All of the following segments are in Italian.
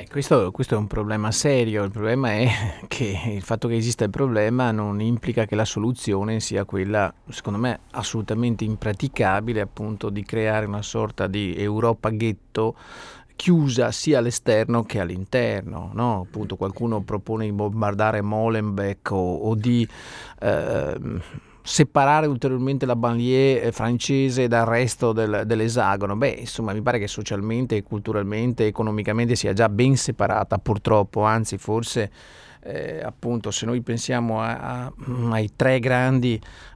Questo è un problema serio. Il problema è che il fatto che esista il problema non implica che la soluzione sia quella, secondo me, assolutamente impraticabile, appunto, di creare una sorta di Europa ghetto chiusa sia all'esterno che all'interno, no? Appunto, qualcuno propone di bombardare Molenbeek o di separare ulteriormente la banlieue francese dal resto dell'esagono. Beh, insomma, mi pare che socialmente, culturalmente, economicamente sia già ben separata, purtroppo, anzi forse appunto se noi pensiamo ai tre grandi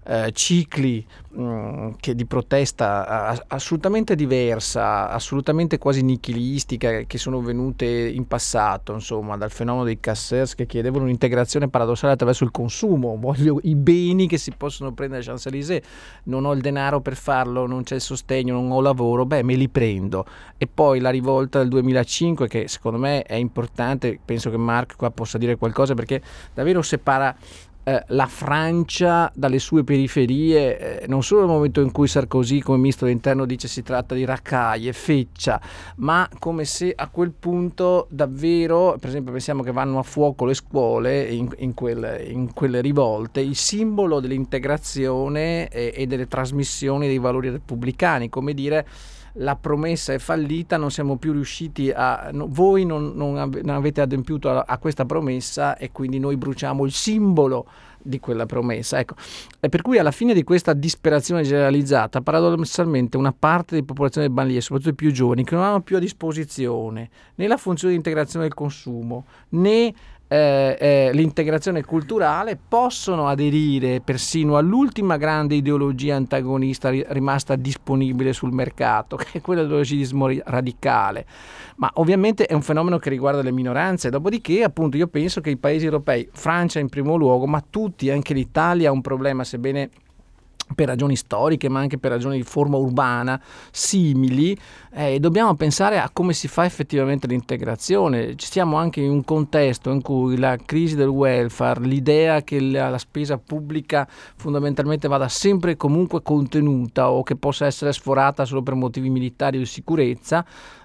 cicli che di protesta assolutamente diversa, assolutamente quasi nichilistica, che sono venute in passato, insomma, dal fenomeno dei casseurs che chiedevano un'integrazione paradossale attraverso il consumo. Voglio i beni che si possono prendere a Champs-Élysées, non ho il denaro per farlo, non c'è il sostegno, non ho lavoro, beh, me li prendo. E poi la rivolta del 2005, che secondo me è importante, penso che Marc qua possa dire qualcosa, perché davvero separa la Francia dalle sue periferie, non solo nel momento in cui Sarkozy come ministro dell'interno dice si tratta di raccaie, feccia, ma come se a quel punto davvero, per esempio pensiamo che vanno a fuoco le scuole in quelle rivolte, il simbolo dell'integrazione e delle trasmissioni dei valori repubblicani, come dire: la promessa è fallita, non siamo più riusciti voi non avete adempiuto a questa promessa e quindi noi bruciamo il simbolo di quella promessa. Ecco, e per cui alla fine di questa disperazione generalizzata, paradossalmente una parte della popolazione del banlieue, soprattutto i più giovani, che non hanno più a disposizione né la funzione di integrazione del consumo né l'integrazione culturale, possono aderire persino all'ultima grande ideologia antagonista rimasta disponibile sul mercato, che è quella dell'ideologismo radicale. Ma ovviamente è un fenomeno che riguarda le minoranze. Dopodiché, appunto, io penso che i paesi europei, Francia in primo luogo, ma tutti, anche l'Italia ha un problema, sebbene per ragioni storiche ma anche per ragioni di forma urbana simili, dobbiamo pensare a come si fa effettivamente l'integrazione. Ci stiamo anche in un contesto in cui la crisi del welfare, l'idea che la spesa pubblica fondamentalmente vada sempre e comunque contenuta o che possa essere sforata solo per motivi militari o di sicurezza,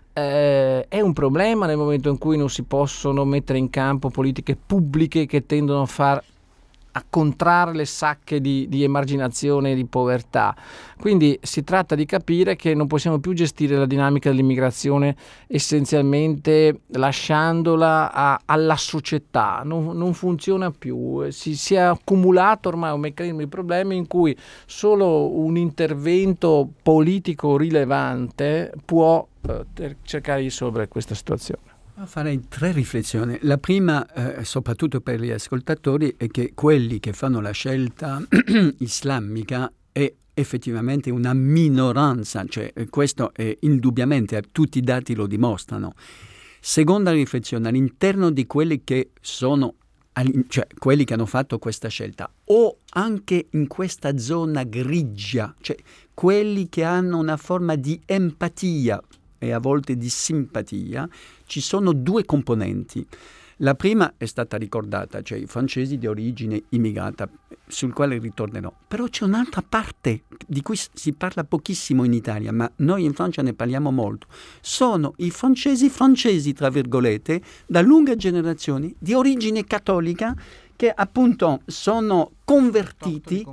è un problema nel momento in cui non si possono mettere in campo politiche pubbliche che tendono a contrarre le sacche di emarginazione e di povertà. Quindi si tratta di capire che non possiamo più gestire la dinamica dell'immigrazione essenzialmente lasciandola alla società, non funziona più, si è accumulato ormai un meccanismo di problemi in cui solo un intervento politico rilevante può cercare di risolvere questa situazione. Farei tre riflessioni. La prima, soprattutto per gli ascoltatori, è che quelli che fanno la scelta islamica è effettivamente una minoranza, cioè questo è indubbiamente, tutti i dati lo dimostrano. Seconda riflessione, all'interno di quelli che sono, cioè quelli che hanno fatto questa scelta, o anche in questa zona grigia, cioè quelli che hanno una forma di empatia e a volte di simpatia, ci sono due componenti. La prima è stata ricordata, cioè i francesi di origine immigrata, sul quale ritornerò. Però c'è un'altra parte di cui si parla pochissimo in Italia, ma noi in Francia ne parliamo molto. Sono i francesi, tra virgolette, da lunghe generazioni, di origine cattolica, che appunto sono convertiti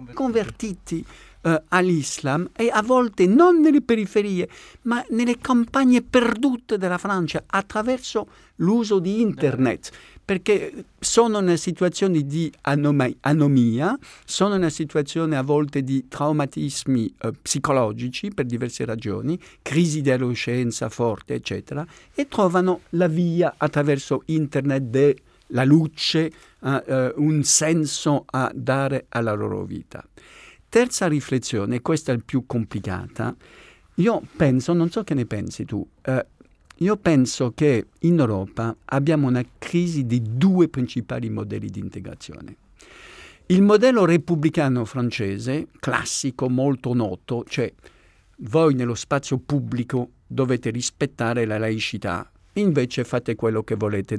all'Islam, e a volte non nelle periferie ma nelle campagne perdute della Francia attraverso l'uso di internet, perché sono in una situazione di anomia, sono in una situazione a volte di traumatismi psicologici per diverse ragioni, crisi di adolescenza forte eccetera, e trovano la via attraverso internet la luce, un senso a dare alla loro vita. Terza riflessione, questa è la più complicata. Io penso, non so che ne pensi tu, io penso che in Europa abbiamo una crisi di due principali modelli di integrazione. Il modello repubblicano francese, classico, molto noto, cioè voi nello spazio pubblico dovete rispettare la laicità invece fate quello che volete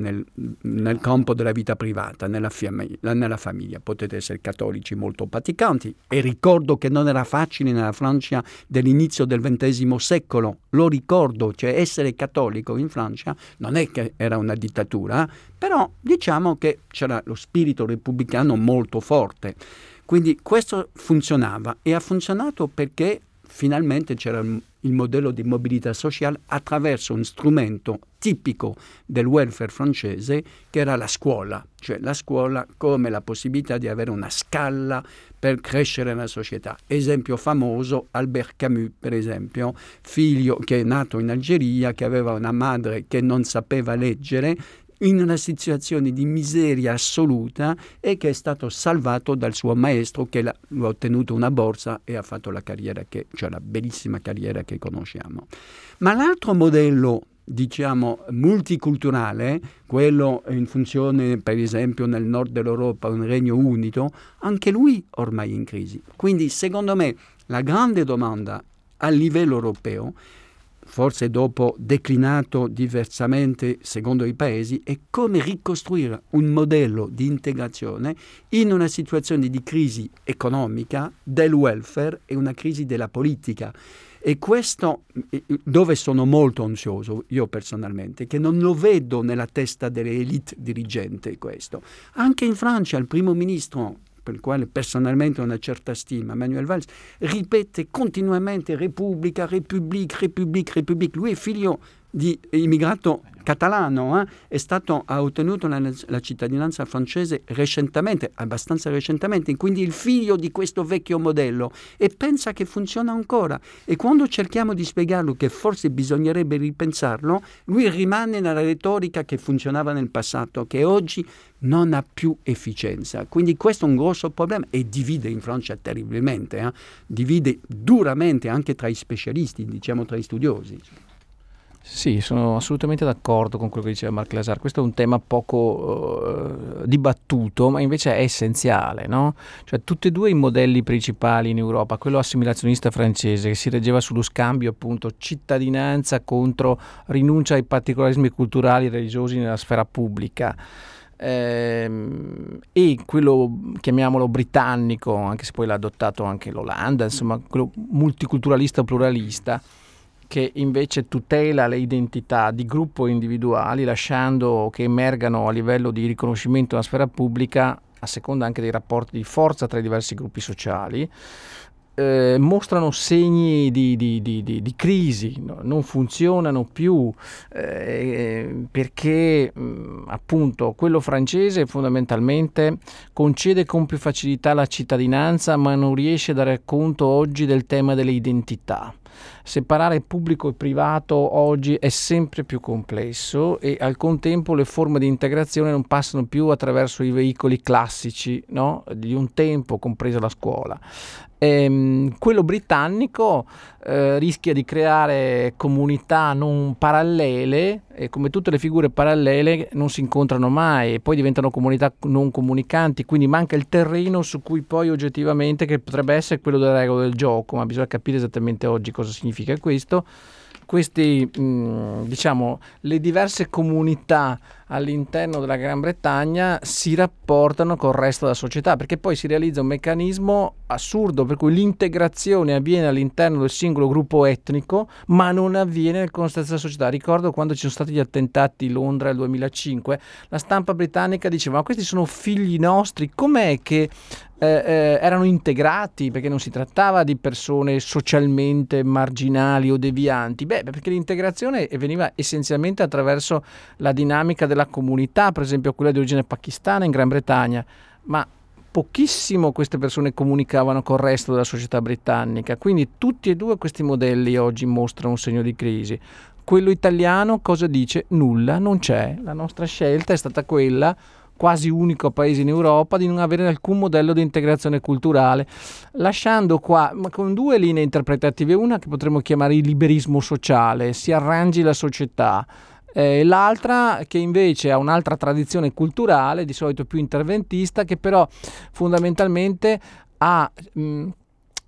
nel campo della vita privata, nella famiglia. Potete essere cattolici molto praticanti, e ricordo che non era facile nella Francia dell'inizio del XX secolo, lo ricordo, cioè essere cattolico in Francia non è che era una dittatura, però diciamo che c'era lo spirito repubblicano molto forte. Quindi questo funzionava, e ha funzionato perché finalmente c'era il modello di mobilità sociale attraverso un strumento tipico del welfare francese, che era la scuola, cioè la scuola come la possibilità di avere una scala per crescere nella società. Esempio famoso, Albert Camus, per esempio, figlio che è nato in Algeria, che aveva una madre che non sapeva leggere, in una situazione di miseria assoluta, e che è stato salvato dal suo maestro, che ha ottenuto una borsa e ha fatto la carriera cioè la bellissima carriera che conosciamo. Ma l'altro modello, diciamo, multiculturale, quello in funzione per esempio nel nord dell'Europa, un Regno Unito, anche lui ormai in crisi. Quindi secondo me la grande domanda a livello europeo, forse dopo declinato diversamente secondo i paesi, è come ricostruire un modello di integrazione in una situazione di crisi economica, del welfare, e una crisi della politica. E questo, dove sono molto ansioso io personalmente, che non lo vedo nella testa delle elite dirigenti questo. Anche in Francia il primo ministro, per il quale personalmente ho una certa stima, Manuel Valls, ripete continuamente Repubblica, République, République, République. Lui è figlio di immigrato catalano, ha ottenuto la cittadinanza francese recentemente, abbastanza recentemente, quindi il figlio di questo vecchio modello, e pensa che funziona ancora. E quando cerchiamo di spiegarlo che forse bisognerebbe ripensarlo, lui rimane nella retorica che funzionava nel passato, che oggi non ha più efficienza. Quindi questo è un grosso problema, e divide in Francia terribilmente, divide duramente anche tra i specialisti, diciamo tra i studiosi. Sì, sono assolutamente d'accordo con quello che diceva Marc Lazare. Questo è un tema poco dibattuto, ma invece è essenziale, no? Cioè, tutti e due i modelli principali in Europa, quello assimilazionista francese, che si reggeva sullo scambio appunto cittadinanza contro rinuncia ai particolarismi culturali e religiosi nella sfera pubblica, e quello, chiamiamolo britannico, anche se poi l'ha adottato anche l'Olanda, insomma, quello multiculturalista pluralista, che invece tutela le identità di gruppo e individuali, lasciando che emergano a livello di riconoscimento nella sfera pubblica, a seconda anche dei rapporti di forza tra i diversi gruppi sociali. Mostrano segni di crisi, no? Non funzionano più, perché appunto quello francese fondamentalmente concede con più facilità la cittadinanza, ma non riesce a dare conto oggi del tema delle identità. Separare pubblico e privato oggi è sempre più complesso, e al contempo le forme di integrazione non passano più attraverso i veicoli classici, no? Di un tempo, compresa la scuola. Quello britannico rischia di creare comunità non parallele, e come tutte le figure parallele non si incontrano mai, e poi diventano comunità non comunicanti, quindi manca il terreno su cui poi oggettivamente, che potrebbe essere quello delle regole del gioco, ma bisogna capire esattamente oggi cosa significa questo. Diciamo, le diverse comunità all'interno della Gran Bretagna si rapportano col resto della società, perché poi si realizza un meccanismo assurdo per cui l'integrazione avviene all'interno del singolo gruppo etnico, ma non avviene nel contesto della società. Ricordo quando ci sono stati gli attentati a Londra nel 2005, la stampa britannica diceva: ma questi sono figli nostri, com'è che erano integrati? Perché non si trattava di persone socialmente marginali o devianti. Perché l'integrazione veniva essenzialmente attraverso la dinamica della comunità, per esempio quella di origine pakistana in Gran Bretagna, ma pochissimo queste persone comunicavano col resto della società britannica. Quindi tutti e due questi modelli oggi mostrano un segno di crisi. Quello italiano cosa dice? Nulla, non c'è. La nostra scelta è stata quella, quasi unico paese in Europa, di non avere alcun modello di integrazione culturale, lasciando qua con due linee interpretative: una che potremmo chiamare il liberismo sociale, si arrangi la società, l'altra che invece ha un'altra tradizione culturale, di solito più interventista, che però fondamentalmente ha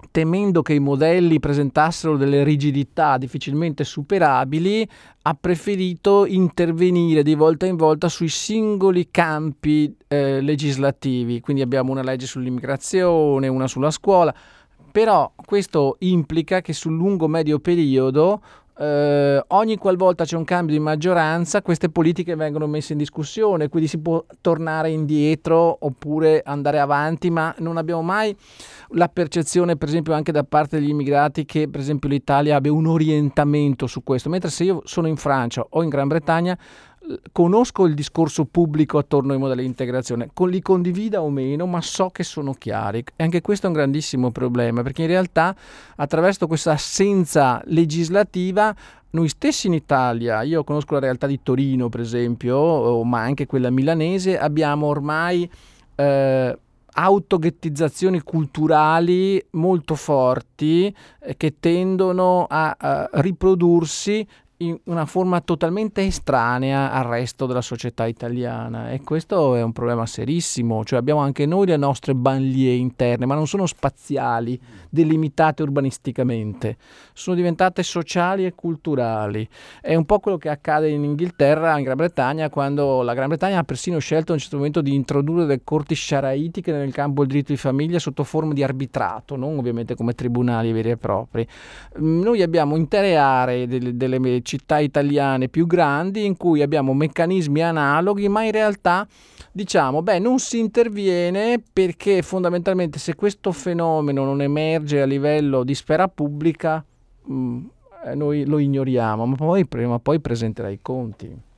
temendo che i modelli presentassero delle rigidità difficilmente superabili, ha preferito intervenire di volta in volta sui singoli campi legislativi. Quindi abbiamo una legge sull'immigrazione, una sulla scuola, però questo implica che sul lungo-medio periodo ogni qualvolta c'è un cambio di maggioranza, queste politiche vengono messe in discussione, quindi si può tornare indietro oppure andare avanti, ma non abbiamo mai la percezione, per esempio anche da parte degli immigrati, che per esempio l'Italia abbia un orientamento su questo, mentre se io sono in Francia o in Gran Bretagna conosco il discorso pubblico attorno ai modelli di integrazione, li condivida o meno, ma so che sono chiari. E anche questo è un grandissimo problema, perché in realtà attraverso questa assenza legislativa noi stessi in Italia, io conosco la realtà di Torino per esempio, ma anche quella milanese, abbiamo ormai autoghettizzazioni culturali molto forti che tendono a riprodursi in una forma totalmente estranea al resto della società italiana, e questo è un problema serissimo. Cioè abbiamo anche noi le nostre banlieue interne, ma non sono spaziali, delimitate urbanisticamente, sono diventate sociali e culturali. È un po' quello che accade in Inghilterra, in Gran Bretagna, quando la Gran Bretagna ha persino scelto a un certo momento di introdurre delle corti sciaraitiche nel campo del diritto di famiglia sotto forma di arbitrato, non ovviamente come tribunali veri e propri. Noi abbiamo intere aree delle città italiane più grandi in cui abbiamo meccanismi analoghi, ma in realtà diciamo non si interviene perché fondamentalmente se questo fenomeno non emerge a livello di sfera pubblica noi lo ignoriamo, ma poi prima o poi presenterà i conti.